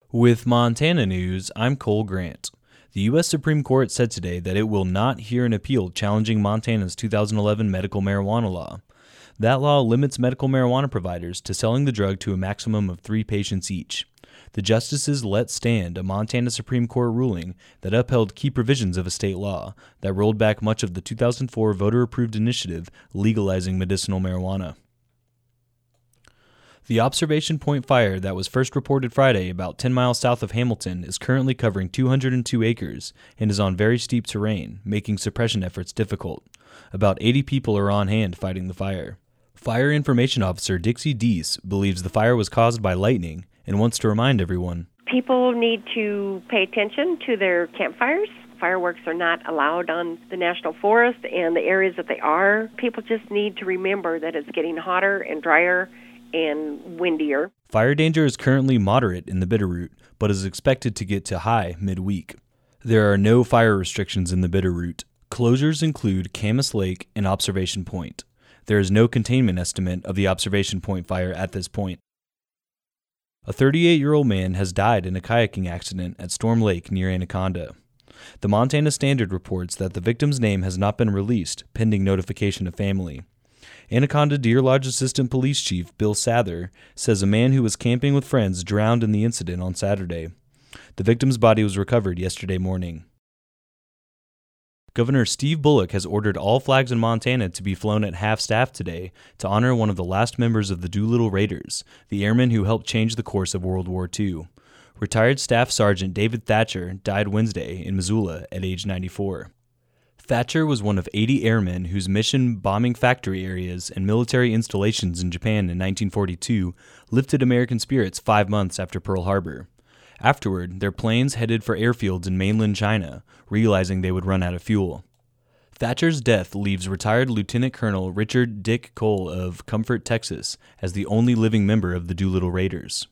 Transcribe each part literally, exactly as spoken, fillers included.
With Montana News, I'm Cole Grant. The U S Supreme Court said today that it will not hear an appeal challenging Montana's two thousand eleven medical marijuana law. That law limits medical marijuana providers to selling the drug to a maximum of three patients each. The justices let stand a Montana Supreme Court ruling that upheld key provisions of a state law that rolled back much of the two thousand four voter-approved initiative legalizing medicinal marijuana. The Observation Point fire that was first reported Friday about ten miles south of Hamilton is currently covering two hundred two acres and is on very steep terrain, making suppression efforts difficult. About eighty people are on hand fighting the fire. Fire Information Officer Dixie Deese believes the fire was caused by lightning and wants to remind everyone. People need to pay attention to their campfires. Fireworks are not allowed on the National Forest, and the areas that they are, people just need to remember that it's getting hotter and drier and windier. Fire danger is currently moderate in the Bitterroot, but is expected to get to high midweek. There are no fire restrictions in the Bitterroot. Closures include Camas Lake and Observation Point. There is no containment estimate of the Observation Point fire at this point. A thirty-eight-year-old man has died in a kayaking accident at Storm Lake near Anaconda. The Montana Standard reports that the victim's name has not been released, pending notification of family. Anaconda Deer Lodge Assistant Police Chief Bill Sather says a man who was camping with friends drowned in the incident on Saturday. The victim's body was recovered yesterday morning. Governor Steve Bullock has ordered all flags in Montana to be flown at half-staff today to honor one of the last members of the Doolittle Raiders, the airmen who helped change the course of World War Two. Retired Staff Sergeant David Thatcher died Wednesday in Missoula at age ninety-four. Thatcher was one of eighty airmen whose mission bombing factory areas and military installations in Japan in nineteen forty-two lifted American spirits five months after Pearl Harbor. Afterward, their planes headed for airfields in mainland China, realizing they would run out of fuel. Thatcher's death leaves retired Lieutenant Colonel Richard Dick Cole of Comfort, Texas, as the only living member of the Doolittle Raiders.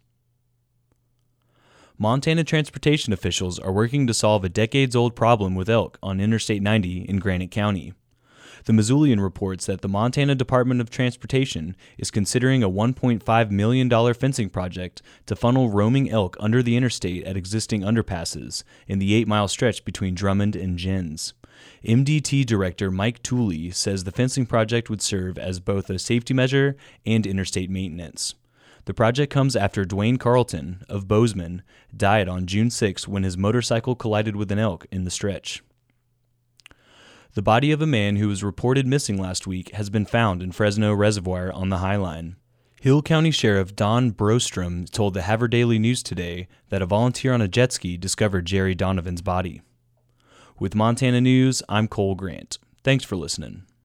Montana transportation officials are working to solve a decades-old problem with elk on Interstate ninety in Granite County. The Missoulian reports that the Montana Department of Transportation is considering a one point five million dollars fencing project to funnel roaming elk under the interstate at existing underpasses in the eight-mile stretch between Drummond and Jens. M D T Director Mike Tooley says the fencing project would serve as both a safety measure and interstate maintenance. The project comes after Dwayne Carlton of Bozeman died on June sixth when his motorcycle collided with an elk in the stretch. The body of a man who was reported missing last week has been found in Fresno Reservoir on the High Line. Hill County Sheriff Don Brostrom told the Havre Daily News today that a volunteer on a jet ski discovered Jerry Donovan's body. With Montana News, I'm Cole Grant. Thanks for listening.